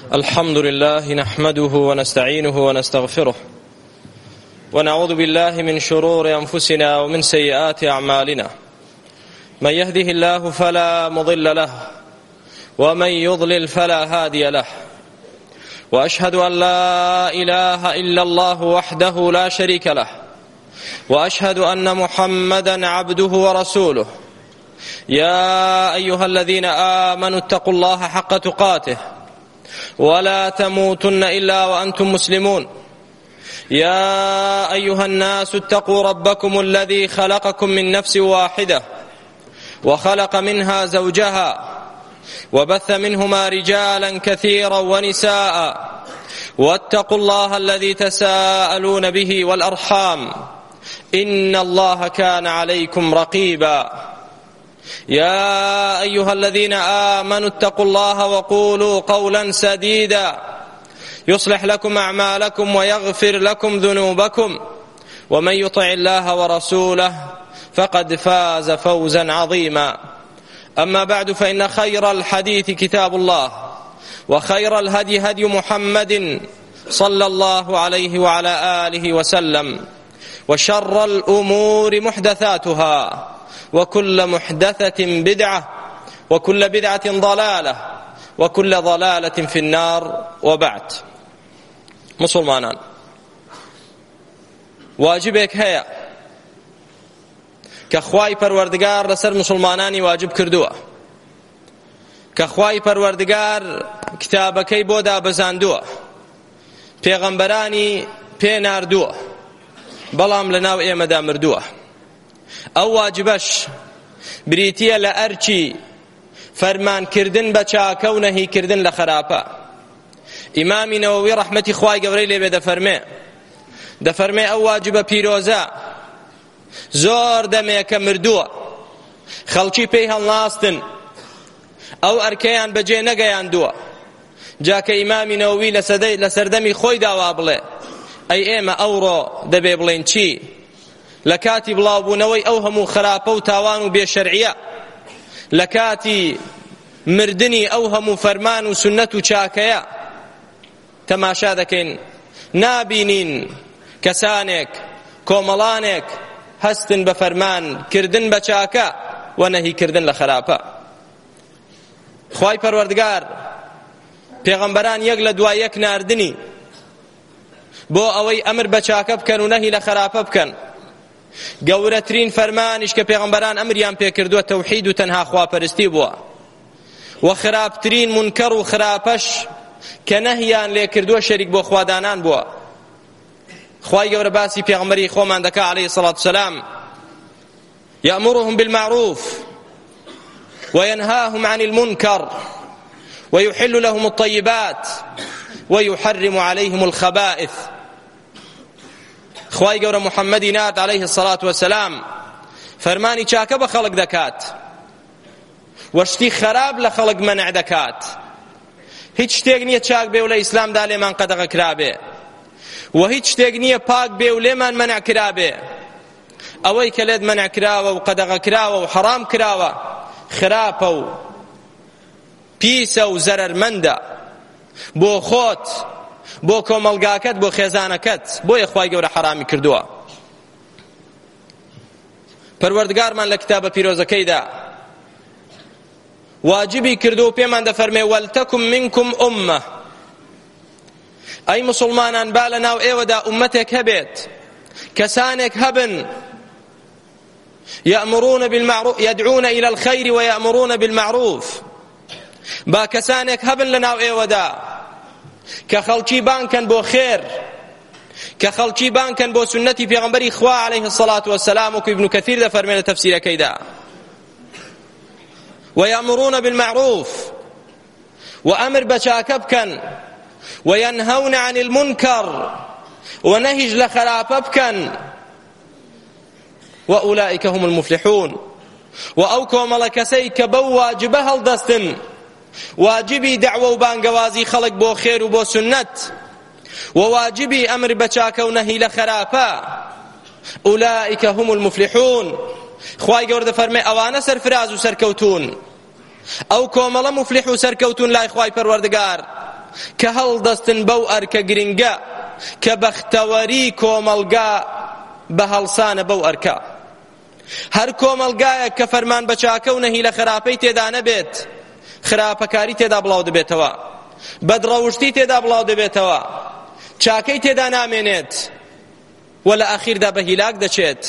الحمد لله نحمده ونستعينه ونستغفره ونعوذ بالله من شرور أنفسنا ومن سيئات أعمالنا من يهده الله فلا مضل له ومن يضلل فلا هادي له وأشهد أن لا إله إلا الله وحده لا شريك له وأشهد أن محمدا عبده ورسوله يا أيها الذين آمنوا اتقوا الله حق تقاته ولا تموتن إلا وأنتم مسلمون يا أيها الناس اتقوا ربكم الذي خلقكم من نفس واحدة وخلق منها زوجها وبث منهما رجالا كثيرا ونساء واتقوا الله الذي تساءلون به والأرحام إن الله كان عليكم رقيبا يا أيها الذين آمنوا اتقوا الله وقولوا قولا سديدا يصلح لكم أعمالكم ويغفر لكم ذنوبكم ومن يطع الله ورسوله فقد فاز فوزا عظيما أما بعد فإن خير الحديث كتاب الله وخير الهدي هدي محمد صلى الله عليه وعلى آله وسلم وشر الأمور محدثاتها وكل محدثة بدعة وكل بدعة ضلالة وكل ضلالة في النار وبعد مسلمانان واجبك هيا كخواي پروردگار لسر مسلمانانی واجب کردووە كخواي پروردگار کتابەکەی بۆ دابەزاندووە پێغەمبەرانی پێ ناردووە بەڵام لەناو ئێمەدا مردووە ئەو واجبەش بریتیە لە ئەرچی فەرمانکردن بە چاکە و نەهیکردن لە خراپە ئیمامی نەوەوی ڕەحمەتی خوای گەورەی لێبێ دەفەرمێ ئەو واجبە پیرۆزە زۆر دەمێکە مردووە خەڵکی پێی هەڵناستن ئەو ئەرکەیان بەجێ نەگەیاندووە جاکە ئیمامی نەوەوی لە سەردەمی خۆی داوا بڵێ ئەی ئێمە ئەوڕۆ دەبێ بڵێن چی لە کاتی بڵاوبوونەوەی ئەو هەموو خراپە و تاوان و بێشەرعیە لە کاتی مردنی ئەو هەموو فەرمان و سنەت و چاکەیە تەماشا دەکەین نابینین کەسانێک کۆمەڵانێک هەستن بە فەرمان کردن بە چاکە و نەهیکردن لە خراپە خوای پەروەردگار پێغەمبەران یەک لە دوای یەک ناردنی بۆ ئەوەی ئەمر بە چاکە بکەن و نەهی لە خراپە بکەن گەورەترین فەرمانیش کە پێغەمبەران ئەمریان پێکردووە تەوحید و تەنها خواپەرستی بووە و خراپترین منکەڕ و خراپەش کە نەهیان لێ کردووە شەریک بۆ خوادانان بووە خوای گەورە باسی پێغەمبەری خۆمان دەکا عەلەیهی سەڵات وسەلام یەأمۇرهم بالمعروف وينهاهم عن المنكر ويحل لهم الطيبات ويحرم عليهم الخبائث خوای گەورە محەممەدی نات عەلەیهی السەڵات وەسەلام فەرمانی چاکە بە خەڵک دەکات وەشتی خەراب لە خەڵک مەنع دەکات هیچ شتێک نییە چاک بێ و لە ئیسلامدا لێمان قەدەغە کرابێ و هیچ شتێک نییە پاک بێ و لێمان مەنع کرابێ ئەوەی کە لێت مەنع کراوە و قەدەغە کراوە و حەرام کراوە خراپە و پیسە و زەرەرمەندە بۆ خۆت بۆ کۆمەڵگاکەت بۆ خێزانەکەت بۆیە خوای گەورە حەرامی کردووە پەروەردگارمان لە کتابە پیرۆزەکەیدا واجبی کردو و پێمان دەفەرمێ وەلتەکن منکم ئوممە ئەی موسڵمانان با لەناو ئێوەدا ئوممەتێک هەبێت کەسانێک هەبن يدعون إلى الخير ويأمرون بالمعروف با کەسانێک هەبن لەناو ئێوەدا کە خەڵکی بانکەن بۆ خێر کە خەڵکی بانکەن بۆ سنەتی پێغەمبەری خوا عەلەیهی السەڵات وەسەلام وەکو ئیبن کەثیر دەفەرمێ لە تەفسیرەکەیدا ويأمرون بالمعروف وأمر بچاکە بکەن وينهون عن المنكر ونهج لخرابة بكن وأولئك هم المفلحون وأوكم لكسيك بو واجبها الدستن واجبي دعوة وبانقوازي خلق بو خير وبو سنت وواجبي أمر بچاك ونهي لخرابة أولئك هم المفلحون خواهي قورد فرمي أوانا سرفراز وسركوتون ئەو کۆمەڵە مفلیح و سەرکەوتون لای خوای پەروەردگار کە هەڵدەستن بەو ئەرکە گرنگە کە بەختەوەری کۆمەڵگا بە هەڵسانە بەو ئەرکە. هەر کۆمەڵگایەک کە فەرمان بە چاکە و نەهی لە خراپەی تێدا نەبێت، خراپەکاری تێدا بڵاو دەبێتەوە، بەدڕەوشتی تێدا بڵاو دەبێتەوە، چاکەی تێدا نامێنێت و لە ئاخیردا بە هیلاک دەچێت.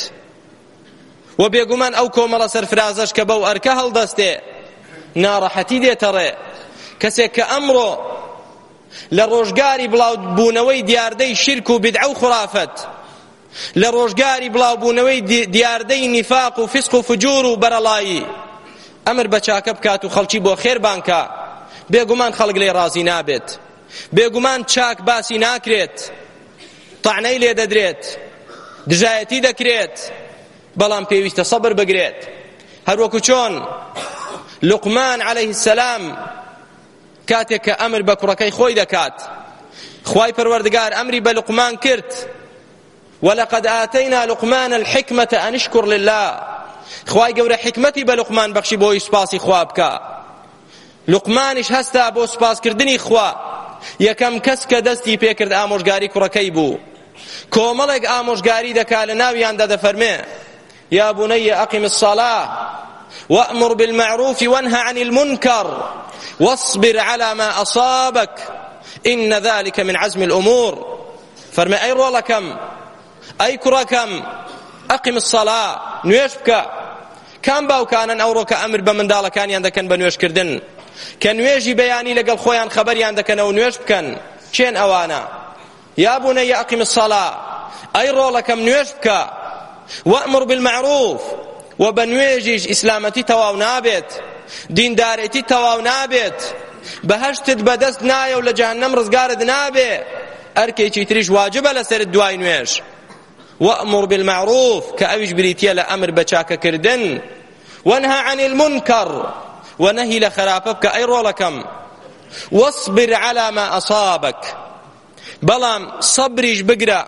و بێگومان ئەو کۆمەڵە سەرفرازەش کە بەو ئەرکە هەڵدەستێ ناڕەحەتی دێتە ڕێ. کەسێک کە ئەمڕۆ لە ڕۆژگاری بڵاوبوونەوەی دیاردەی شرک و بیدعە و خوڕافەت، لە ڕۆژگاری بڵاوبوونەوەی دیاردەی نیفاق و فسق و فجور و بەرەڵایی ئەمر بە چاکە بکات و خەڵکی بۆ خێربانکە، بێگومان خەڵک لێ ڕازی نابێت، بێگومان چاک باسی ناکرێت، تەعنەی لێ دەدرێت، دژایەتی دەکرێت، بەڵام پێویستە سەبر بگرێت. هەروەکو چۆن لوقمان عەلەیه السەلام کاتێک کە ئەمر بە کوڕەکەی خۆی دەکات، خوای پەروەردگار ئەمری بە لوقمان کرد، ولقد آتينا لقمان الحكمة أن اشكر لله. خوای گەورە حکمەتی بە لوقمان بەخشی بۆی سوپاسی خوا بکە. لوقمانیش هەستا بۆ سوپاسکردنی خوا. یەکەم کەس کە دەستی پێکرد ئامۆژگاری کوڕەکەی بوو. کۆمەڵێک ئامۆژگاری دەکا لە ناویاندا دەفەرمێ يا بني أقم الصلاة وأمر بالمعروف وانهى عن المنكر واصبر على ما أصابك إن ذلك من عزم الأمور. فرمي أي رولكم أي كركم أقم الصلاة نوێژ بکە. کام باوکانن ئەوڕۆ کە ئەمر بە منداڵەکانیان دەکەن بە نوێژکردن، کە نوێژی بەیانی لەگەڵ خۆیان خەبەریان دەکەنەوە نوێژ بکەن. چێن ئەوانە؟ يا بني أقم الصلاة أي رولكم نوێژ بکە، وأمر بالمعروف و بە نوێژیش ئیسلامەتی تەواو نابێت، دیندارێتی تەواو نابێت، بەهەشتت بەدەست نایە و لە جەهەنەم ڕزگارت نابێ، ئەرکێکی تریش واجبە لەسەرت دوای نوێژ. وأمر بالمعروف كأويش بريتيا لأمر بچاك كردن وانهى عن المنكر ونهي لخرابك أي رولكم واصبر على ما أصابك. بلام صبريش بقرأ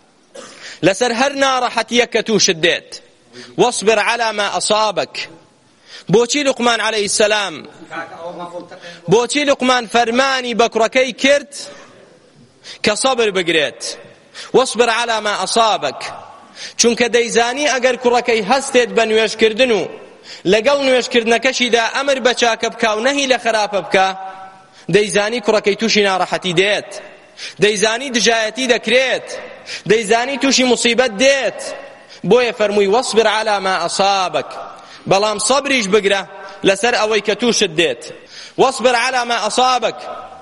لسر هر نارحتيك توشديت واصبر على ما أصابك. بوچی لقمان عليه السلام بوچی لقمان فرماني بكركي كرت كصبر بقريت واصبر على ما أصابك. چونکە دەیزانی ئەگەر کوڕەکەی هەستێت بە نوێژکردن و لەگەڵ نوێژکردنەکەشیدا ئەمر بە چاکە بکا و نەهی لە خراپە بکە، دەیزانی کوڕەکەی تووشی ناڕەحەتی دێت، دەیزانی دژایەتی دەکرێت، دەیزانی تووشی موسیبەت دێت. بۆیە فەرمووی وەصبر على ما أصابك. بەڵام سەبریش بگرە لەسەر ئەوەی کە تووشت دێت. وەصبر على ما أصابك.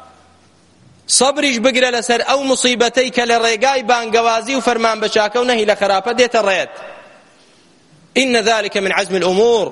صبریش بگرە لەسەر ئەو موسیبەتەی کە لە ڕێگای بانگەوازی و فەرمان بە چاکە و نەهی لە خراپە دێتە ڕێت. إن ذلك من عزم الأمور.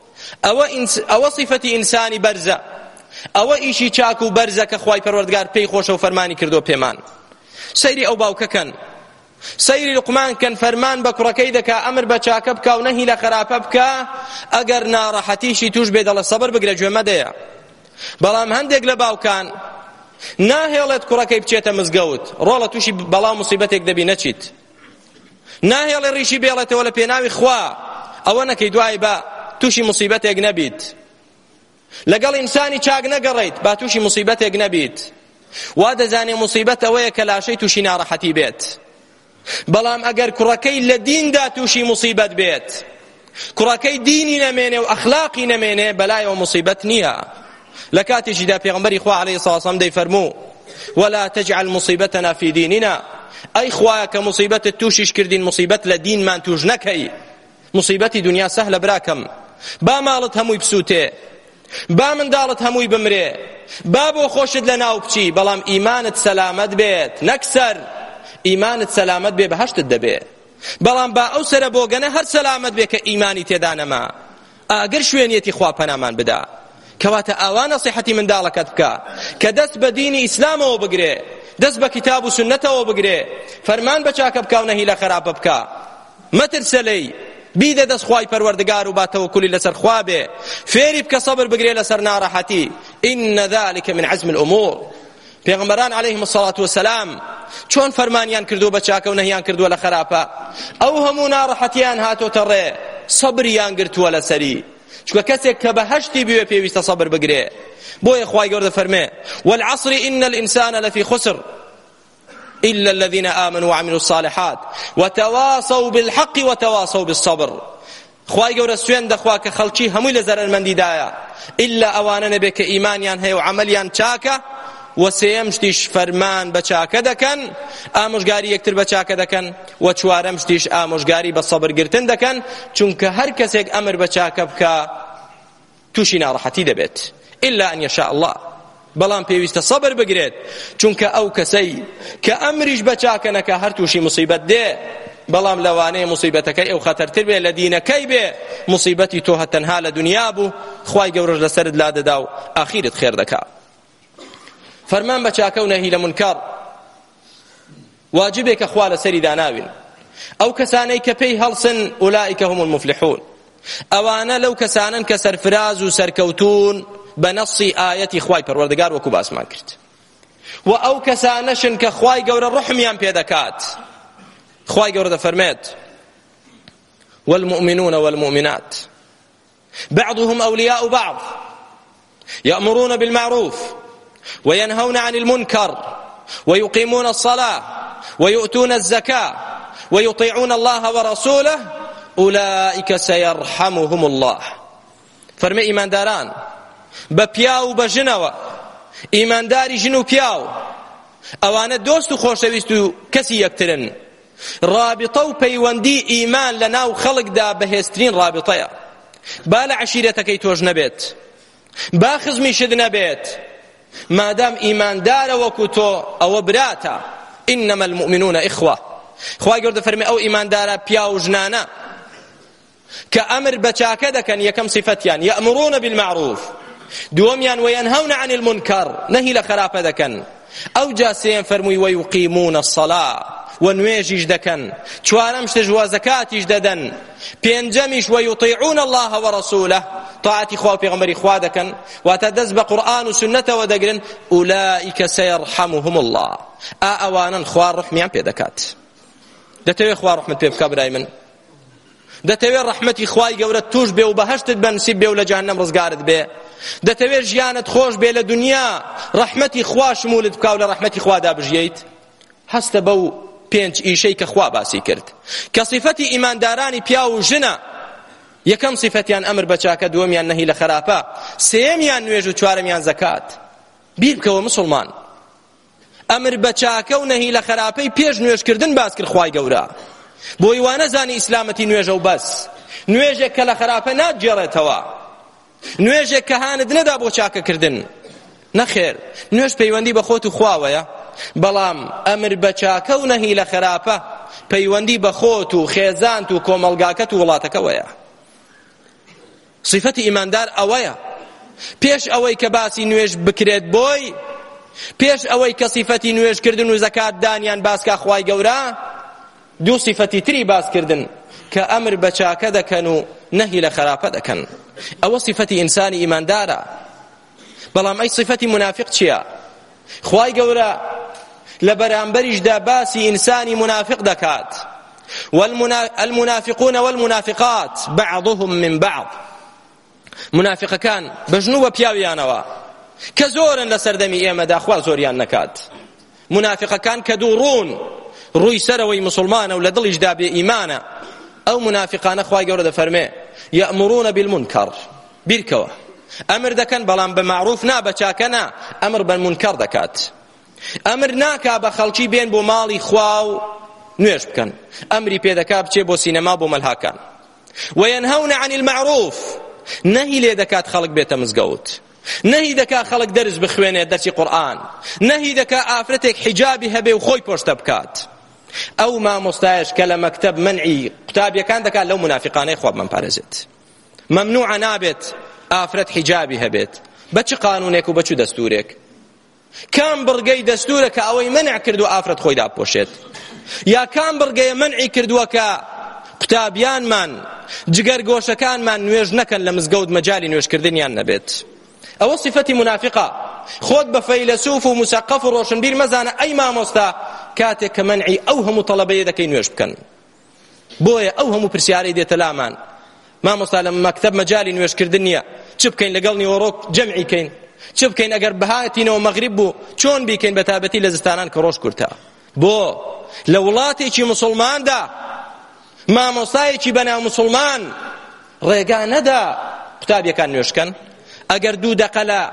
ئەوە صفەتی ئینسانی بەرزە، ئەوە ئیشی چاک و بەرزە کە خوای پەروەردگار پێی خۆشە و فەرمانی کردو پێمان. سەیری ئەو باوکەکەن، سەیری لوقمان کەن، فەرمان بە کوڕەکەی دەکا ئەمر بە چاکە بکە و نەهی لە خراپە بکە. ئەگەر ناڕەحەتیشی توش بێ دەڵێ سەبر بگرە گوێمە دەیە. بەڵام هەندێک لە باوکان ناهێڵێت کوڕەکەی بچێتە مزگەوت، ڕۆڵە تووشی بەڵام موسیبەتێک دەبی نەچیت، ناهێڵێ ڕیشی بێڵێتەوە لە پێناوی خوا، ئەوە نەکەی دوای بە تووشی موسیبەتێک نەبیت. لەگەڵ ئینسانی چاک نەگەڕێیت با تووشی موسیبەتێک نەبیت. وا دەزانێ موسیبەت ئەوەیە کە لاشەی تووشی ناڕەحەتی بێت. بەڵام ئەگەر کوڕەکەی لە دیندا تووشی موسیبەت بێت، کوڕەکەی دینی نەمێنێ و ئەخلاقی نەمێنێ، بەلایەوە موسیبەت نییە. لكاتجدا پیغمبری خوا علیه الصلاة والسلام دی فرمو ولا تجعل مصیبتنا في ديننا. اي خوا که مصیبت توشش کردین مصیبت لدین من توش نکی. مصیبت دنیا سهل براکم، با مالت هموی بسوته، با مندالت هموی بمره، با بو خوشت لناو بچی، بلام ایمانت سلامت بیت نکسر، ایمانت سلامت بی بهشت دبی، بلام با او سر بوگنه هر سلامت بی که ایمانی تدانما. اگر شوینیتی خوا پنامان بدا کەواتە ئاوا نەسیحەتی منداڵەکەت بکە کە دەست بە دینی ئیسلامەوە بگرێ، دەست بە کتاب و سنەتەوە بگرێ، فەرمان بە چاکە بکە و نەهی لە خراپە بکە. مەترسە لێی، بیدە دەست خوای پەروەردگار و با تەوەکولی لەسەر خوا بێ، فێری بکە سەبر بگرێ لەسەر ناڕەحەتی. إن ذلك من عزم الأمور. پێغەمبەران عەلەیهیم الصلاة والسلام چۆن فەرمانیان کردو بە چاکە و نەهیان کردووە لە خراپە، ئەو هەموو ناڕەحەتیان هاتۆتە ڕێ، سەبریان گرتووە لەسەری. چونکە کەسێک کە بەهەشتی بوێ پێویستە سەبر بگرێ. بۆیە خوای گەورە فەرمێ والعصر إن الإنسان لفي خسر إلا الذين آمنوا وعملوا الصالحات وتواصوا بالحق وتواصوا بالصبر. خوای گەورە سوێن دەخوا کە خەڵکی هەمووی لە زەرمەندیدایە ئللا ئەوانە نەبێ کە ئیمانیان هەیە و عەمەلیان چاکە و سێیەم شتیش فەرمان بە چاکە دەکەن، ئامۆژگاری یەکتر بە چاکە دەکەن، و چوارەم شتیش ئامۆژگاری بە سەبرگرتن دەکەن، چونکە هەر کەسێک ئەمر بە چاکە بکە تووشی ناڕەحەتی دەبێت إلا أن يشاء الله. بەڵام پێویستە سەبر بگرێت، چونکە ئەو کەسەی کە ئەمریش بە چاکە نەکا هەر تووشی موسیبەت دێ. بەڵام لەوانەیە موسیبەتەکەی ئەو خەتەرتر بێ لە دینەکەی بێ، موسیبەتی تۆ هەتەنها لە دنیا بوو، خوای گەورەش لەسەرت لا دەدا و ئاخیرت خێر دەکا. فەرمان بە چاکە و نەهی لە منکەڕ واجبێکە خوا لەسەری داناوین. ئەو کەسانەی کە پێی هەڵسن ئولائیکە هم المفلحون، ئەوانە لەو کەسانن کە سەرفراز و سەرکەوتون بە نەسی ئاەتی خوای پەروەردگار وەکو باسمان کرد. و ئەو کەسانەشن کە خوای گەورە ڕحمیان پێ دەکات. خوای گەورە دەفەرمێت والمؤمنون والمؤمنات بعضهم أولياء بعض يأمرون بالمعروف وينهون عن المنكر ويقيمون الصلاة ويؤتون الزكاة ويطيعون الله ورسوله أولئك سيرحمهم الله. فرمي إيمان داران بپیاو بجنوا ایمان داری جنو پیاو ئەوانە دۆست و خۆشەویست و کەسی یەکترن. رابطە و پەیوەندی ئیمان لە ناو خەڵکدا بەهێزترین رابطەیە. با لە عەشیرەتەکەی تۆش نەبێت، با خزمیشت نەبێت، مادام ئیماندارە وەکو تۆ ئەوە براتە. إنما المؤمنون إخوة. خوای گەورە دەفەرمێ ئەو ئیماندارە پیا و ژنانە کە ئەمر بە چاکە دەکەن، یەکەم صفەتیان یەأمرون بالمعروف، دووەمیان وەینهەون عن المنکەر، نەهی لە خراپە دەکەن، ئەو جا سێیان فەرمووی وەیوقیمون الصلاة، و نوێژیش دەکەن، چوارەم شتش وە زەکاتیش دەدەن، پێنجەمیش وەیوطیعون الله وەرەسوولە، طاعەتی خوا و پێغەمبەری خوا دەکەن، واتە دەست بە قورئان و سنەتەوە دەگرن. ئولائیکە سەیەرحەموهم الله. ئەوانن خوا ڕحمیان پێ دەکات. دەتەوێت خوا ڕحمت پێ بکا برای من؟ دەتەوێت ڕەحمەتی خوای گەورە توش بێ و بەهەشتت بەنسیب بێ و لە جەهەنەم ڕزگارت بێ؟ دەتەوێت ژیانت خۆش بێ لە دنیا، ڕەحمەتی خوا شمولت بکا و لە ڕەحمەتی خوادا بژیەیت؟ هەستە بەو پێنج ئیشەی کە خوا باسی کرد کە صفەتی ئیماندارانی پیا و ژنە. یەکەم صفەتیان ئەمر بە چاکە، دووەمیان نەهی لە خراپە، سێمیان نوێژ و چوارەمیان زەکات. بیر بکەوە مسلمان، ئەمر بە چاکە و نەهی لە خراپەی پێش نوێژکردن باس کرد خوای گەورە، بۆی وا نەزانی ئیسلامەتی نوێژە و بەس. نوێژێک کە لە خراپە ناگێڕێتەوە، نوێژێک کە هانت نەدا بۆ چاکەکردن، نەخێر. نوێژ پەیوەندی بە خۆت و خواوەیە، بەڵام ئەمر بە چاکە و نەهی لە خراپە پەیوەندی بە خۆت و خێزانت و کۆمەڵگاکەت و وڵاتەکەوەیە. صفەتی ئیماندار ئەوەیە. پێش ئەوەی کە باسی نوێژ بکرێت بۆی، پێش ئەوەی کە صفەتی نوێژکردن و زەکات دانیان باسکا خوای گەورە، دوو صفەتی تری باسکردن کە ئەمر بە چاکە دەکەن و نەهی لە خراپە دەکەن. ئەوە صفەتی ئینسانی ئیماندارە. بەڵام ئەی صفەتی منافق چییە؟ خوای گەورە لە بەرامبەریشدا باسی ئینسانی منافق دەکات. والمنافقون والمنافقات بعضهم من بعض. منافقەکان بەژن و بە پیاویانەوە کە زۆرن لە سەردەمی ئێمەدا، خوا زۆریان نەکات. منافقەکان کە دوو ڕوون، ڕووی سەرەوەی مسلمانە و لە دڵیشدا بێ ئیمانە، ئەو منافقانە خوای گەورە دەفەرمێ یەأمرون بالمنکر، بیرکەوە ئەمر دەکەن، بەڵام بە معروف نا، بە چاکە نا، ئەمر بە منکەر دەکات. ئەمر ناکا بە خەڵکی بێن بۆ ماڵی خوا و نوێژ بکەن، ئەمری پێدەکا بچێ بۆ سینەما بۆ مەلهاکان. وەینهەون عن المعروف، نەهی لێ دەکات خەڵک بێتە مزگەوت، نەهی دەکات خەڵک دەرس بخوێنێت دەرسی قورئان، نەهی دەکات ئافرەتێک حیجابی هەبێ و خۆی پۆشتە بکات. ئەو مامۆستایش کە لە مەکتەب منعی قوتابیەکان دەکات لەو منافقانەی خوا بمەپارێزێت. مەمنوعە نابێت ئافرەت حیجابی هەبێت، بە چ قانونێک و بە چ دەستورێک؟ کام بڕگەی دەستورە کە ئەوەی منع کردو ئافرەت خۆی داپۆشێت؟ یا کام بڕگەیە منعی کردووە کە قوتابیانمان، جگەرگۆشەکانمان نوێژ نەکەن لە مزگەوت، مەجای نوێژکردنیان نەبێت؟ ئەوە صفەتی منافقە. خۆت بە فەیلسوف و مسەقف و ڕۆشنبیر مەزانە ئەی مامۆستا کاتێک کە منعی ئەو هەموو تەڵەبەیە دەکەی نوێژ بکەن. بۆیە ئەو هەموو پرسیارەی دێتە لامان، مامۆستا لە مەکتەب مەجالی نوێژکردن نییە، چ بکەین لەگەڵ نیوەڕۆک جەمعی کەین، چ بکەین ئەگەر بەهاتینەوە مەغریب بوو چۆن بیکەین بە تایبەتی لە زستانان کە ڕۆژ کورتە. بۆ لە وڵاتێکی موسڵماندا مامۆستایەکی بەناو موسڵمان ڕێگا نەدا قوتابیەکان نوێژکەن، ئەگەر 2 دقە لە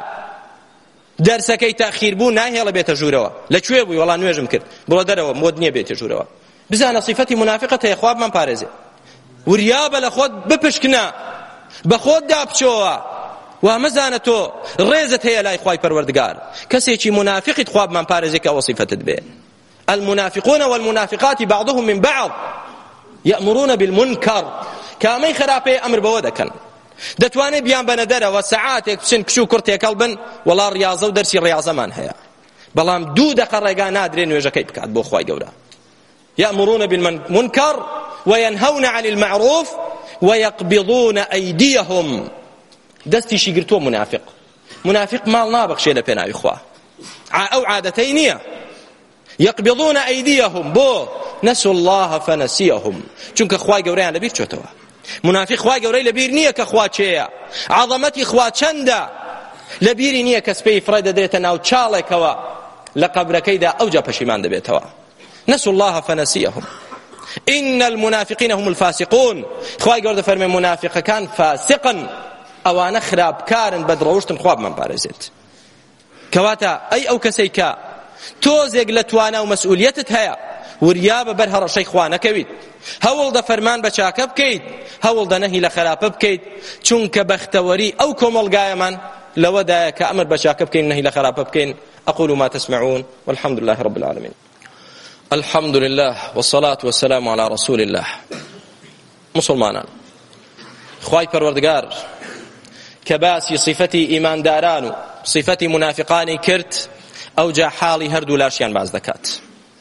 دەرسەکەی تاخیر بوو ناهێڵە بێتە ژوورەوە. لەکوێ بووی؟ وەڵا نوێژم کرد، بڕۆ دەرەوە، مۆد نییە بێتە ژوورەوە. بزانە صیفەتی منافقەت هەیە، خوا بمان پارێزێ. وریابە لە خۆت بپشکنە، بە خۆت دابچۆوە، وا مەزانە تۆ ڕێزت هەیە لای خوای پەروەردگار. کەسێکی منافقیت خوا بمان پارێزێ کە ئەوە صیفەتت بێ. المنافقون والمنافقات بعضهم من بعض يأمرون بالمنكر. کامەی خراپەیە ئەمر بەوە دەکەن. دەتوانێت بیان بەنە دەرەوە سەعاتێک بچن کش و کوڕتێکەڵ بن، وەڵا ڕیاضە و دەرسی ڕیاضەمان هەیە، بەڵام 2 دقە ڕێگا نادرێ نوێژەکەی بکات بۆ خوای گەورە. يأمرون بالمنكر وينهون عن المعروف ويقبضون أيديهم. دەستیشی گرتووە منافق. منافق ماڵ نابەخشێ لە پێناوی خوا، ئەو عادەتەی نییە. يقبضون أيديهم بۆ نسوا الله فنسيهم، چونکە خوای گەورەیان لەبیر چۆتەوە. منافق خوای گەورەی لەبیر نییە کە خوا چێیە، عەظەمەتی خوا چەندە لەبیری نییە کە سپەی فڕێ دەدرێتە ناو چاڵێکەوە لە قەبرەکەیدا ئەوجا پەشیمان دەبێتەوە. نسوا الله فنسيهم إن المنافقين هم الفاسقون. خوای گەورە دەفەرمێ منافقەکان فاسقن، ئەوانە خراپکارن، بەدڕەوشتن، خوا بمان پارێزێت. کەواتە ئەی ئەو کەسەی کە تۆزێک لە توانە و مەسئولیەتت هەیە، وریابە بەر هەڕەشەی خوا نەکەویت، هەوڵ دە فەرمان بە چاکە بکەیت، هەوڵ دە نەهی لە خراپە بکەیت، چونکە بەختەوەری ئەو کۆمەڵگایەمان لەوەدایە کە ئەمر بە چاکە بکەین، نەهی لە خراپە بکەین. أقول ما تسمعون والحمد لله رب العالمين. الحمد لله والصلاة والسلام على رسول الله. مسلمانان، خوای پەروەردگار کە باسی صفەتی ئیمانداران و صفەتی منافقانی کرد، ئەوجا حاڵی هەردوو لاشیان باز دەکات.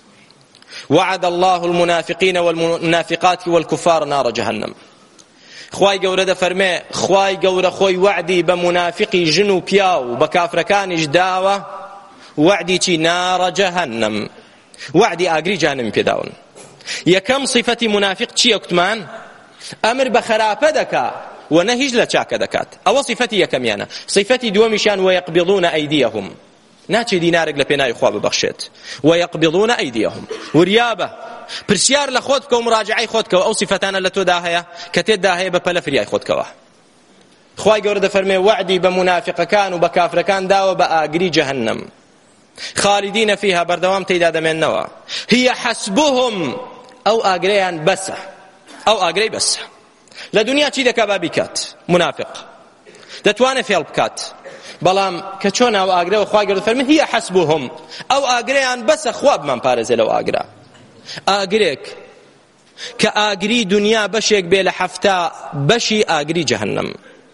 وعد الله المنافقين والمنافقات والكفار نار جهنم. خوای گەورە دەفەرمێ خوای گەورە خۆی وعدی بە منافقی ژن و پیا و بە کافرەکانیش داوە، وعدی چی؟ نار جهنم، وعدی ئاگری جهنم پێداون. یەکەم صفەتی منافق چییە کوتمان؟ ئەمر بە خراپە دەکا و نەهیش لە چاکە دەکات. ئەوە صفەتی یەکەمیانە. صفەتی دووەمیشیان ويقبضون أيديهم، ناچێ دینارێک لە پێناوی خوا ببەخشێت. ويقبضون أيديهم، وریابە پرسیار لە خۆت بکە و مراجعەی خۆت بکەوە، ئەو صفەتانە لە تۆدا هەیە کە تێتدا هەیە بە پەلە فریای خۆت بکەوە. خوای گەورە دەفەرمێ وعدی بە منافقەکان و بە کافرەکان داوە بە ئاگری جەهەنەم، خالدین فيها، بەردەوام تێیدا دەمێننەوە. هي حسبهم، ئەو ئاگرەیان بەسە، ئەو ئاگرەی بەسە. لە دنیا چی دەکا با بیکات؟ منافق دەتوانێت فێڵ بکات، بەڵام کە چۆن ئەو ئاگرەوە خوای گەورە دەفەرمێ هي حسبهم، ئەو ئاگرەیان بەسە، خوا بمان پارێزێ لەو ئاگرە. ئاگرێک کە ئاگری دنیا بەشێک بێ لە 7 بەشی ئاگری جەهەنەم.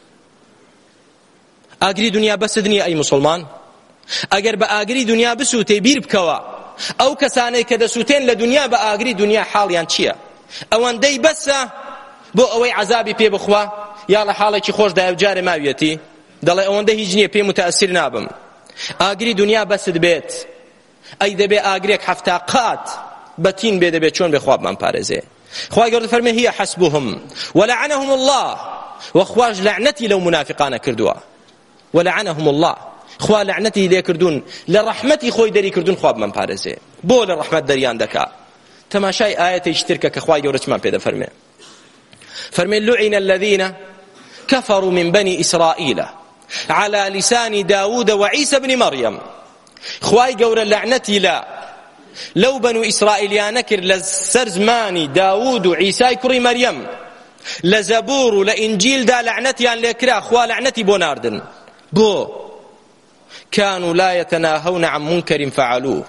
ئاگری دنیا بەست نییە ئەی موسڵمان. ئەگەر بە ئاگری دنیا بسووتێ بیر بکەوە، ئەو کەسانەی کە دەسووتێن لە دنیا بە ئاگری دنیا حاڵیان چییە؟ ئەوەندەی بەسە بۆ ئەوەی عەزابی پێ بخوا، یا لە حاڵێکی خۆشدا جارێ ماویەتی دەڵێ ئەوەندە هیچ نییە، پێی متەئەسیر نابم. ئاگری دنیا بەست بێت، ئەی دەبێ ئاگرێک 7 قات بەتین بێ، دەبێت چۆن بێ خوا بمان پارێزێ. خوای گەورە دەفەرمێ هي حسبهم ولعنهم الله، وخواش لعنەتی لەو منافقانە کردووە. ولعنهم الله، خوا لعنەتی لێ کردوون، لە ڕەحمەتی خۆی دەری کردوون، خوا بمان پارێزێ. بۆ لە ڕەحمەت دەریان دەکا. تەماشای ئاەتێکی ترکە کە خوای گەورە چمان پێ دەفەرمێ، فەرمێ لعن الذين كفروا من بني إسرائيل على لسان داود وعيسى بن مريم. خواي قور لعنتي لا لو بنو إسرائيل نكر لسر زماني داود وعيسى كري مريم لزبور لإنجيل دا لعنتي لكرا خوا لعنتي بوناردن بو كانوا لا يتناهون عن منكر فعلوه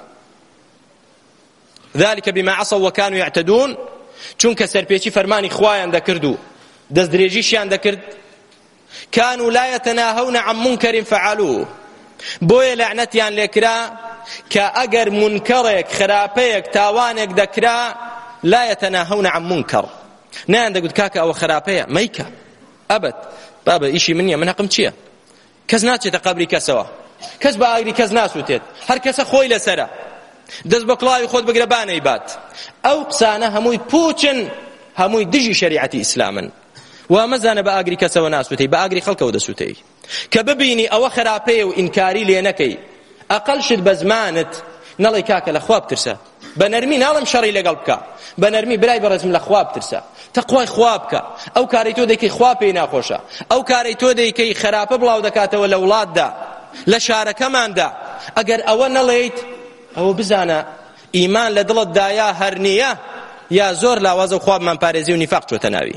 ذلك بما عصوا وكانوا يعتدون. چونکە سەرپێچی فەرمانی خوایان دەکرد و دەستدرێژیشیان دەکرد، كانوا لا يتناهون عن منكر فعلوه، بۆیە لعنەتیان لێکرا کە ئەگەر منکەڕێک خراپەیەک تاوانێک دەکرا لا يتناهون عن منكر، نان دەگوت کاکە ئەوە خراپەیە مەیکە ئەبەت بابە ئیشی من نییە، من حەقم چییە؟ کەس ناچێتە قەبری کەسەوە، کەس بە ئاگری کەس ناسووتێت، هەر کەسە خۆی لەسەرە، دەست بە کڵاوی خۆت بگرە بانەی بات. ئەو قسانە هەمووی پوچن، هەمووی دژی شریعەتی ئیسلامن. وامەزانە بە ئاگری کەسەوە ناسووتەی بە ئاگری خەڵکەوە دەسووتەی کە ببینی ئەوە خراپەیە و ئینکاری لێ نەکەی ئەقەل شت بە زمانت نەڵێ کاکە لە خوا بترسە بە نەرمی ناڵم شەڕی لەگەڵ بکە بە نەرمی برای بەڕێزم لە خوا بترسە تەقوای خوا بکە ئەو کارەی تۆ دەیکەی خوا پێی ناخۆشە ئەو کارەی تۆ دەیکەی خراپە بڵاو دەکاتەوە لە وڵاتدا لە شارەکەماندا ئەگەر ئەوە نەڵێیت ئەوە بزانە ئیمان لە دڵتدایە هەر نییە یا زۆر لاوازە و خوابمان پارێزی و نیفاق چۆتە ناوی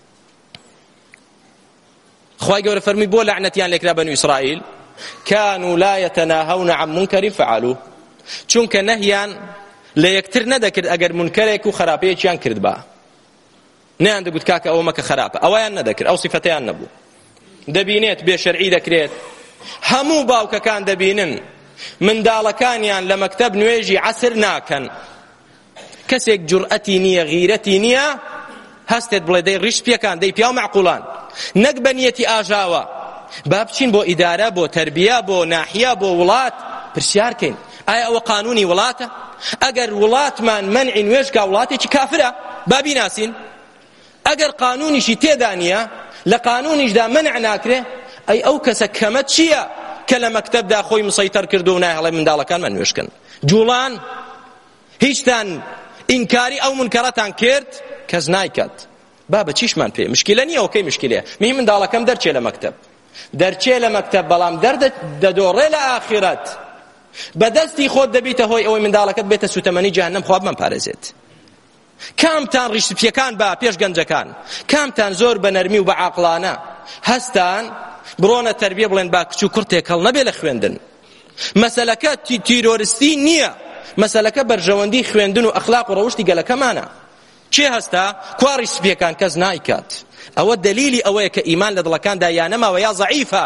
خوای گەورە فەرمی بۆ لعنەتیان لێکرا بەنو ئیسرائیل كانوا لا يتناهون عن منكر فعلوه چونکە نەهیان لە یەکتر نەدەکرد ئەگەر منکەرێک و خراپەیەکیان کرد بە نەیان دەگوت کاکە ئەوە مەکە خراپە ئەوەیان نەدەکرد ئەو سیفەتەیان نەبوو دەبینێت بێشەرعی دەکرێت هەموو باوکەکان دەبینن منداڵەکانیان لە مەکتەب نوێژی عەسر ناکەن کەسێک جورئەتی نییە غیرەتی نییە هەستێت بڵێ دەی ڕیش پێکان دەی پیا و معقوڵان نەک بە نیەتی ئاژاوە با بچین بۆ ئیدارە بۆ تەربیە بۆ ناحیە بۆ وڵات پرسیارکەین ئایا ئەوە قانونی وڵاتە ئەگەر وڵاتمان مەنعی نوێژکا وڵاتێکی کافرە با بیناسین ئەگەر قانونیشی تێدا نییە لە قانونیشدا منع ناکرێ ئەی ئەو کەسە کەمە چییە کە لە مەکتەبدا خۆی مسەیتەر کردو و نای هەڵێ منداڵەکانمان نوێژکەن جوڵان هیچتان ئینکاری ئەو منکەرەتان کرد کەس نایکات با بە چیشمان پێ مشکلە نییە ئەوکەی مشکلەیە می منداڵەکەم دەرچێ لە مەکتەب دەرچێ لە مەکتەب بەڵام دەدۆڕێ لە ئاخرەت بەدەستی خۆت دەبیتە هۆی ئەوەی منداڵەکەت بێتە سوتەمەنی جەهەنەم خوابمان پارێزێت کامتان ڕیشتپیەکان بە پێش گەنجەکان کامتان زۆر بە نەرمی و بە عاقڵانە هەستان بڕۆنە تەربیە بڵێن با کچ و کوڕتێک هەڵ نەبێ لە خوێندن مەسەلەکە تیرۆریستی نییە مەسەلەکە بەرژەوەندی خوێندن و ئەخلاق و ڕەوشتی گەلەکەمانە چێ هەستا کوا ڕیشتپیەکان کەس نایکات ئەوە دلیلی ئەوەیە کە ئیمان لە دڵەکاندا یا نەماوە یا ضەعیفە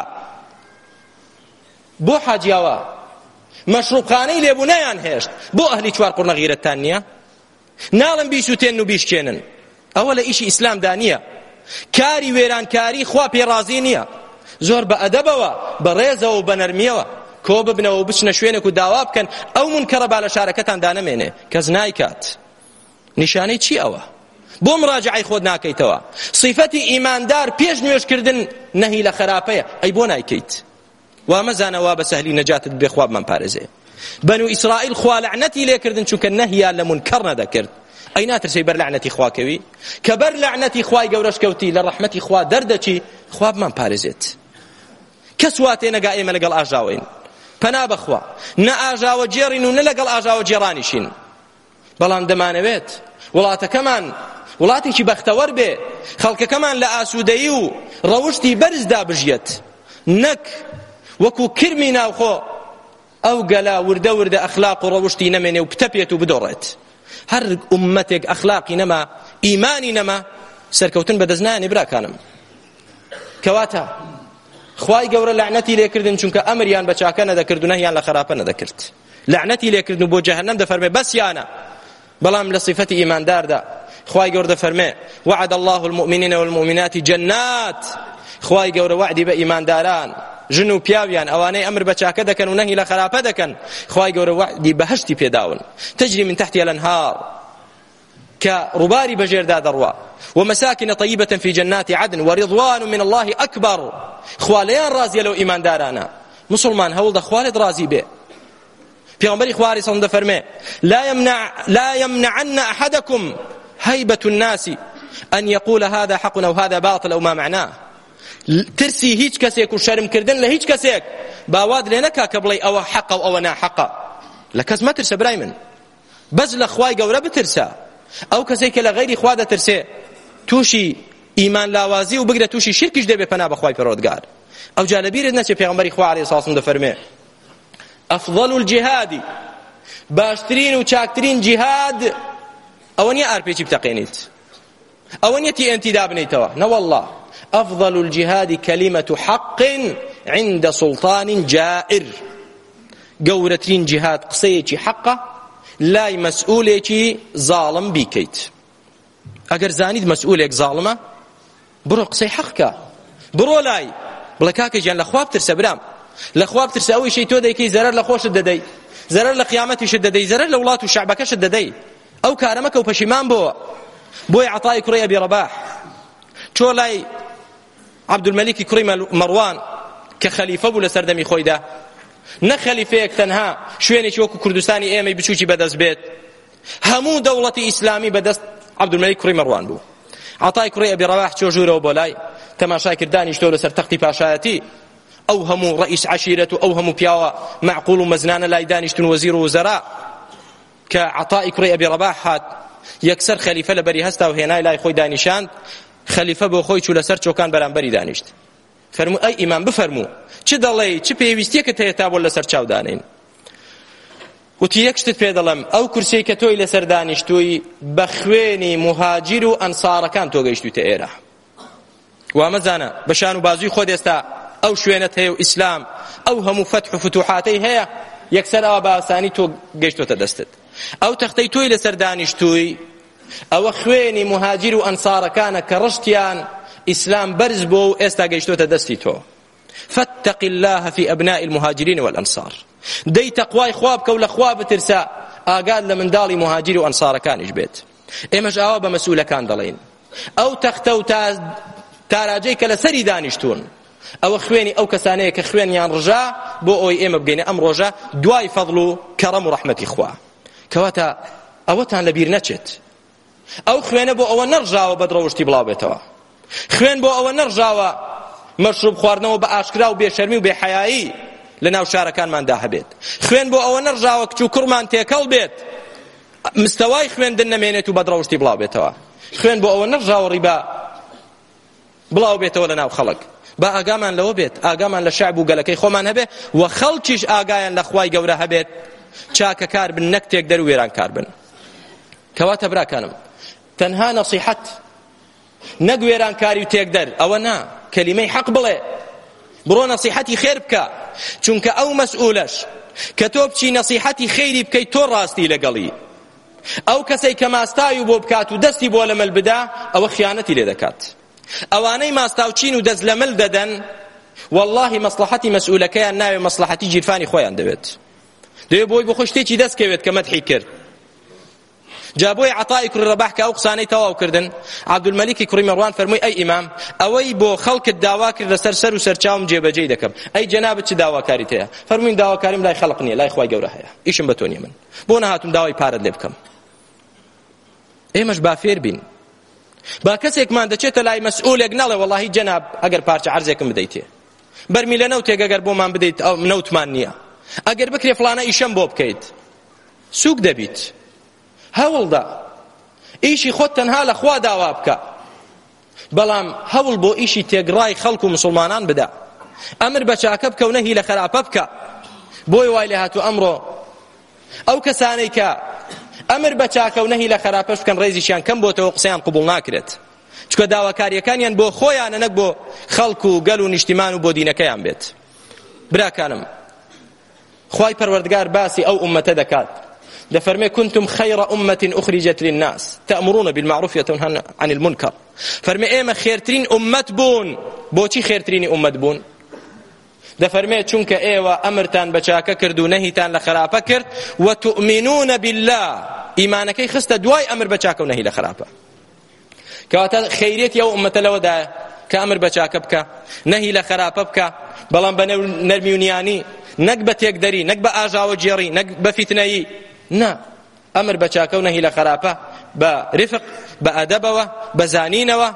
بۆ حاجیاوە مەشروبخانەی لێبوونەیان هێشت بۆ ئەهلی چوار قوڕنە غیرەتتان نییە ناڵم بیسووتێن و بیشکێنن ئەوە لە ئیشی ئیسلامدا نییە کاری وێرانکاری خوا پێڕازی نییە زۆر بە ئەدەبەوە بە ڕێزەوە و بە نەرمیەوە کۆ ببنەوە و بچنە شوێنێک و داوا بکەن ئەو منکەرە با لە شارەکەتان دانەمێنێ کەس نایکات نیشانەی چی ئەوە بۆ مراجعەی خۆت ناکەیتەوە صیفەتی ئیماندار پێش نوێژکردن نەهی لە خراپەیە ئەی بۆ نایکەیت وامەزانەوە بە سەهلی نەجاتت بێ خوابمان پارێزێ بەنو ئیسرائیل خوا لعنەتی لێکردن چونکە نەهیان لە منکەڕ نەدەکرد ئەی ناترسی بەر لعنەتی خواکەوی کە بەر لعنەتی خوای گەورەش کەوتی لە ڕەحمەتی خوا دەردەچی خوابمان پارێزێت کەس وا تێنەگا ئێمە لەگەڵ ئاژاوین پەنا بەخوا نە ئاژاوە جێڕین و نە لەگەڵ ئاژاوە جێڕانیشین بەڵام دەمانەوێت وڵاتەکەمان وڵاتێکی بەختەوەر بێ خەڵکەکەمان لە ئاسوودەیی و ڕەوشتی بەرزدا بژێت نەک وەکو کرمی ناوخۆ ئەو گەلا وردە وردە ئەخلاق و ڕەوشتی نەمێنێ و پتەپێت و بدۆڕێت هەر ئومەتێک ئەخلاقی نەما ئیمانی نەما سەرکەوتن بەدەست نایانێ براکانم کەواتە خوای گەورە لعنەتی لێکردن چونکە ئەمریان بە چاکە نەدەکرد و نەهیان لە خراپە نەدەکرد لعنەتی لێکردن و بۆ جەهەنەم دەفەرمێ بەسیانە بەڵام لە صیفەتی ئیمانداردا خوای گەورە دەفەرمێ وعد الله المؤمنين والمؤمنات جنات خوای گەورە وعدی بە ئیمانداران ژن و پیاویان ئەوانەی ئەمر بە چاکە دەکەن و نەهی لە خراپە دەکەن خوای گەورە وعدی بەهەشتی پێداون تجري من تحتها الأنهار كرباري بجيردا دروا ومساكن طيبة في جنات عدن ورضوان من الله أكبر خواليان رازي لو إيمان دارانا مسلمان هول خوالد رازي به پیغمبر خواري صلى الله عليه وسلم لا يمنعن أحدكم هيبة الناس أن يقول هذا حق أو هذا باطل أو ما معناه ترسي هيج كسيك وشرم كردن لهيج كسيك باواد لنكا كبلي أو حق أو نا حق لكز ما ترسى براي من بز لخواي قورة بترسى أو كسيك لغير خوادة ترسى توشي إيمان لاوازي وبقرة توشي شركش دبي پنا بخواي پرودگار أو جالبير الناس پیغمبر خواه عليه الصلاة والسلام فرمي أفضل الجهاد باشترين وشاكترين جهاد أوني أربيتي بتقينيت أوني تي أنت دابنيتوا نا والله أفضل الجهاد كلمة حق عند سلطان جائر قورترين جهاد قصيتي حقه لا مسؤوليتي ظالم بيكيت أجر زانيد مسؤولك ظالمة برو قصي حقك برو لاي بلكاك جان لخواب ترسى برام لخواب ترسى أول شيء تودي كي زرر لخوش الددي زرر لقيامتي شددي زرر لولات وشعبك شددي أو كارمك وبشمان بو عطاي كري أبي رباح چۆ لای عەبدولمەلیکی کوڕی مەڕوان کە خەلیفە بوو لە سەردەمی خۆیدا، نە خەلیفەیەک تەنها شوێنێکی وەکو کوردستانی ئێمەی بچووکی بەدەست بێت، هەموو دەوڵەتی ئیسلامی بەدەست عەبدولمەلیک کوڕی مەڕوان بوو. عەتای کوڕی ئەبی ڕەواح چۆ ژوورەوە بۆ لای تەماشای کردانی شتۆ لەسەر تەختی پاشایەتی، ئەو هەموو ڕئیس عەشیرەت و ئەو هەموو پیاوە معقوڵ و مەزنانە لای دانیشتون وەزیر و وزەرا کە عەتای کوڕی ئەبی ڕەواح هات یەکسەر خەلیفە لەبەری هەستا و هێنای لای خۆی دانیشاند، خەلیفە بۆ خۆی چوو لەسەر چۆکان بەرامبەری دانیشت، فەرموو ئەی ئیمام بفەرموو چ دەڵێی، چ پێویستیەکت هەیە تا بۆ لەسەر چاودانین؟ وتی یەک شتت پێ دەڵێم، ئەو کورسەی کە تۆی لەسەر دانیشتووی بە خوێنی مهاجر و ئەنسارەکان تۆ گەیشتوویتە ئێرە، وامەزانە بە شان و بازووی خۆت ئێستا ئەو شوێنت هەیە و ئیسلام ئەو هەموو فەتح و فتوحاتەی هەیە، یەکسەر ئەوە بە ئاسانی تۆ گەیشتۆتە دەستت. ئەو تەختەی تۆی لەسەر دانیشتووی ئەوە خوێنی مهاجر و ئەنسارەکانە کە ڕشتیان ئیسلام بەرز بۆ و ئێستا گەیشتۆتە دەستی تۆ. فاتق الله في أبناء المهاجرين والأنصار، دەی تەقوای خوا بکە و لە خوا بترسە، ئاگاد لە منداڵی مهاجر و ئەنسارەکانیش بێت. ئێمەش ئاوا بە مەسئولەکان دەڵێن ئەو تەختە و تاراجەی کە لەسەری دانیشتون ئەوە خوێنی ئەو کەسانەیە کە خوێنیان ڕژا بۆ ئەوی ئێمە بگەینە ئەم ڕۆژە دوای فەضڵ و کەڕەم و ڕەحمەتی خوا. کەواتە ئەوەتان لەبیر نەچێت، ئەو خوێنە بۆ ئەوە نەڕژاوە بەدڕەوشتی بڵاو بێتەوە، خوێن بۆ ئەوە نەڕژاوە مەشروب خواردنەوە بە ئاشکرا و بێشەرمی و بێحەیایی لە ناو شارەکانماندا هەبێت، خوێن بۆ ئەوە نەڕژاوە کچ و کوڕمان تێکەڵ بێت مستەوای خوێندن نەمێنێت و بەدڕەوشتی بڵاو بێتەوە، خوێن بۆ ئەوە نەڕژاوە ڕیبا بڵاو بێتەوە لە ناو خەڵک. با ئاگامان لەوە بێت، ئاگامان لە شەعب و گەلەکەی خۆمان هەبێ و خەڵکیش ئاگایان لە خوای گەورە هەبێت، چاکەکار بن نەک تێکدەر و وێرانکار بن. کەواتە براکانم تەنها نەسیحەت نەک وێرانکاری و تێکدەر ئەوە نا، کەلیمەی حەق بڵێ، بڕۆ نەسیحەتی خێر بکە، چونکە ئەو مەسئولەش کە تۆ بچی نەسیحەتی خێری بکەیت تۆ ڕاستی لەگەڵی، ئەو کەسەی کە ماستای و بۆ بکات و دەستی بۆ لەمەل بدا ئەوە خیانەتی لێ دەکات. ئەوانەی ماستاوچین و دەست لەمەل دەدەن واللهی مەسلحەتی مەسئولەکەیان ناوێ مەسلحەتی گیرفانی خۆیان دەوێت، دەوێت بۆی بۆ خۆی شتێکی دەستکەوێت کە مەدحی کرد. جا بۆی عەتای کوڕی ڕەباح کە ئەو قسانەی تەواو کردن، عەبدولمەلیکی کوڕی مەڕوان فەرمووی ئەی ئیمام ئەوەی بۆ خەڵکت داوا کرد لەسەر سەر و سەرچاوم جێبەجێی دەکەم، ئەی جەنابەت چ داواکاریت هەیە؟ فەرمووی داواکاریم لای خەڵق نییە، لای خوای گەورە هەیە، ئیشم بە تۆ نییە، من بۆ نەهاتوم داوای پارەت لێ بکەم. ئێمەش با فێر بین، با کەسێکمان دەچێتە لای مەسئولێک نەڵێ وەڵاهی جەناب ئەگەر پارچە عەرزێکم بدەیتێ بەرمی لە نەوتێک ئەگەر بۆمان بدەیت ئەو نەوتمان نییە، ئەگەر بکرێ فڵانە ئیشەم بۆ بکەیت سووک دەبیت. هەوڵدا ئیشی خۆت تەنها لە خوا داوا بکە، بەڵام هەوڵ بۆ ئیشی تێگڕای خەڵک و مسلمانان بدە، ئەمر بە چاکە بکە و نەهی لە خراپە بکە. بۆی وای لێ هاتوو ئەمڕۆ ئەو کەسانەی کە ئەمر بە چاکە و نەهی لە خراپەش بکەن ڕێزیشیان کەم بۆتەوە قسەیان قبوڵ ناکرێت، چونکە داواکاریەکانیان بۆ خۆیانە نەک بۆ خەڵک و گەل و نیشتیمان و بۆ دینەکەیان بێت. براکانم خوای پەروەردگار باسی ئەو ئومەتە دەکات، دەفەرمێ كنتم خير أمة أخرجت للناس تأمرون بالمعروف وتنهون عن المنكر. فەرمێ ئێمە خێرترین ئومەت بوون. بۆچی خێرترینی ئومەت بوون؟ دەفەرمێ چونکە ئێوە ئەمرتان بە چاکە کرد و نەهیتان لە خراپە کرد وتؤمنون بالله، ئیمانەکەی خستە دوای ئەمر بە چاکە و نەهی لە خراپە. کەواتە خەیرێتی ئەو ئومەتە لەوەدایە کە ئەمر بە چاکە بکە نەهی لە خراپە بکە، بەڵام بە نەرمی و نیانی، نەک بە تێکدەری، نەک بە ئاژاوە جێڕی، نەک بە فیتنەیی، نا ئەمر بە چاکە و نەهی لە خراپە بە ڕفق بە ئەدەبەوە بە زانینەوە،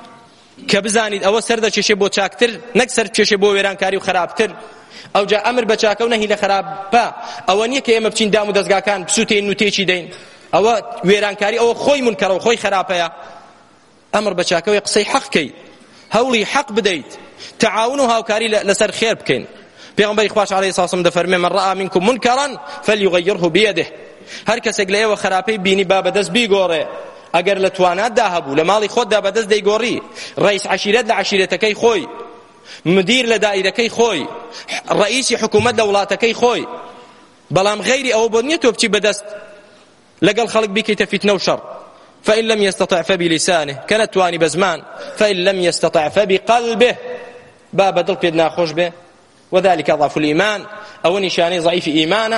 کە بزانیت ئەوە سەردەکێشێ بۆ چاکتر نەک سەرکێشێ بۆ وێرانکاری و خراپتر. ئەوجا ئەمر بە چاکە و نەهی لە خراپە ئەوە نییە کە ئێمە بچین دام و دەستگاکان بسووتین و تێکی دەین، ئەوە وێرانکاری، ئەوە خۆی منکەڕە و خۆی خراپەیە. ئەمر بە چاکەوەی قسەی حەق بکەیت، هەوڵی حەق بدەیت، تەعاون و هاوکاری لەسەر خێر بکەین. پێغەمبەری خوا عەلەیهی سەلام دەفەرمێ من رأى منكم منكرا فليغيره بيده، هەر کەسێک لە ئێوە خراپەی بینی با بەدەست بیگۆڕێ، ئەگەر لە تواناتدا هەبوو لە ماڵی خۆتدا بەدەست دەیگۆڕی، ڕئیس عەشیرەت لە عەشیرەتەکەی خۆی، مدیر لە دائیرەکەی خۆی، ڕئیسی حکوومەت لە وڵاتەکەی خۆی، بەڵام غەیری ئەوە بۆ نییە تۆ بچی بەدەست لەگەڵ خەڵک بیکەیتە فیتنە و شەڕ. فإن لم يستطع فبلسانه، كانت تواني بزمان، فإن لم يستطع فبقلبه، باب دل بيد ناخوش به، وذلك ضعف الإيمان، أو نشاني ضعيف إيمانه.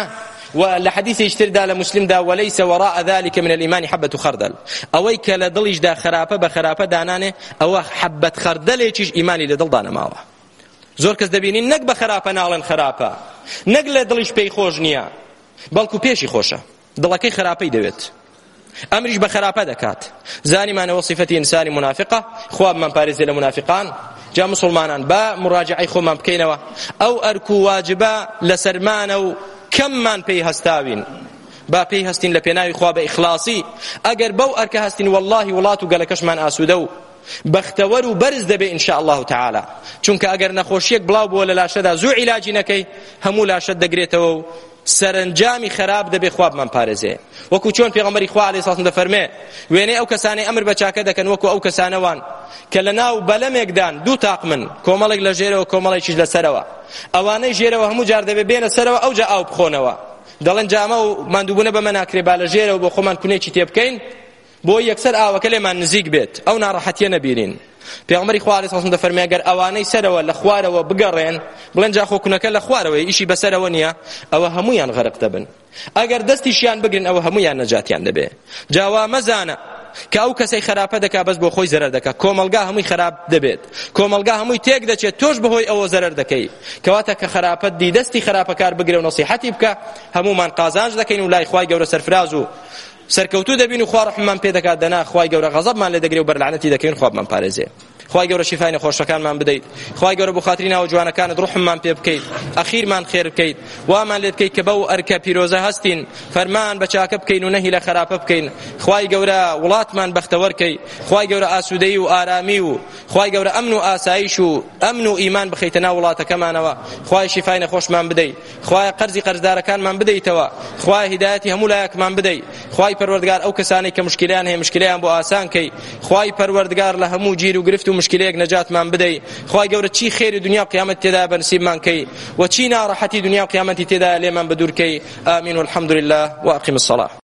والحديث يشترد على مسلم دا وليس وراء ذلك من الإيمان حبة خردل أويك لدلج دا خرافة بخرافة دانانه أو حبة خردل يشيش إيماني لدل دانا ماوه زۆر کەس دەبینین نەک بە خراپە ناڵێن خراپە نەک لە دڵیش پێی خۆش نییە بەڵکو پێشی خۆشە دڵەکەی خراپەی دەوێت ئەمریش بە خراپە دەکات زانیمانەوە صفەتی ئینسانی منافقە خوا بمان پارێزێ لە منافقان جا مسلمانان با مراجعەی خۆمان بکەینەوە ئەو ئەرک و واجبە لەسەرمانە و کەممان پێی هەستاوین با پێی هەستین لە پێناوی خوا بە ئیخلاسی ئەگەر بەو ئەرکە هەستین واللهی وڵات و گەلەکەشمان ئاسوودە و بەختەوەر و بەرز دەبێ ئینشاء الله تعالی چونکە ئەگەر نەخۆشیەک بڵاو بووە لە لاشەدا زوو عیلاجی نەکەی هەموو لاشەت دەگرێتەوە و سەرنجامی خراپ دەبێ خوا بمان پارێزێ وەکو چۆن پێغەمبەری خوا عەلەیهی سڵام دەفەرمێ وێنەی ئەو کەسانەی ئەمر بە چاکە دەکەن وەکو ئەو کەسانەوان کە لە ناو بەلەمێکدان دوو تاقمن کۆمەڵێک لە ژێرەوە کۆمەڵێکیش لەسەرەوە ئەوانەی ژێرەوە هەموو جار دەبێ بێنە سەرەوە ئەوجا ئاو بخۆنەوە دەڵێن جامە و ماندووبوونە بەمە ناکرێ با لە ژێرەوە بۆ خۆمان کونێکی تێ بکەین بۆ یەکسەر ئاوەکە لێمان نزیک بێت ئەو ناڕەحەتیە نەبینین پێغەمبەری خوا عەلەیهی سڵام دەفەرمێ ئەگەر ئەوانەی سەرەوە لە خوارەوە بگەڕێن بڵێن جا خۆکونەکە لە خوارەوەی ئیشی بەسەرەوە نییە ئەوە هەموویان غەرق دەبن ئەگەر دەستیشیان بگرن ئەوە هەموویان نەجاتیان دەبێ جاوا مەزانە کە ئەو کەسەی خراپە دەکا بەس بۆ خۆی زەرەر دەکا کۆمەلگا هەمووی خراپ دەبێت کۆمەلگا هەمووی تێک دەچێت تۆش بەهۆی ئەوە زەرەر دەکەی کەواتە کە خراپەت دی دەستی خراپەکار بگرێ و نەسیحەتی بکە هەموومان قازانج دەکەین و لای خوای گەورە سەرفراز و سەرکەوتوو دەبین و خوا ڕەحممان پێ دەکات دەنا خوای گەورە غەزەبمان لێ دەگرێ و بەرلعنەتی دەکەین خوا بمان پارێزێ خوای گەورە شیفای نەخۆشەکانمان بدەیت خوای گەورە بۆ خاتری ناو جوانەکانت ڕوحممان پێ بکەیت ئەخیرمان خێر بکەیت وامان لێ بکەیت کە بەو ئەرکە پیرۆزە هەستین فەرمان بە چاکە بکەین و نەهی لە خراپە بکەین خوای گەورە وڵاتمان بەختەوەرکەی خوای گەورە ئاسوودەیی و ئارامی و خوای گەورە ئەمن و ئاسایش و ئەمن و ئیمان بخەیتە ناو وڵاتەکەمانەوە خوای شیفای نەخۆشمان بدەیت خوای قەرزی قەرزدارەکانمان بدەیتەوە خوای هیدایەتی هەموو لایەکمان بدەیت خوای پەروەردگار ئەو کەسانەی کە مشکلیان هەیە مشکلیان بۆ ئاسان کەی خوای پەروەردگار لە هەموو گیر و گرفت و مشکلەیەک نەجاتمان بدەیت خوای گەورە چی خێری دنیا و قیامەت تێدا بەنسیبمان کەی و چی ناڕەحەتی دنیا و قیامەتی تێدا لێمان بەدوور کەی ئامین والحەمدولله وأقم الصلاة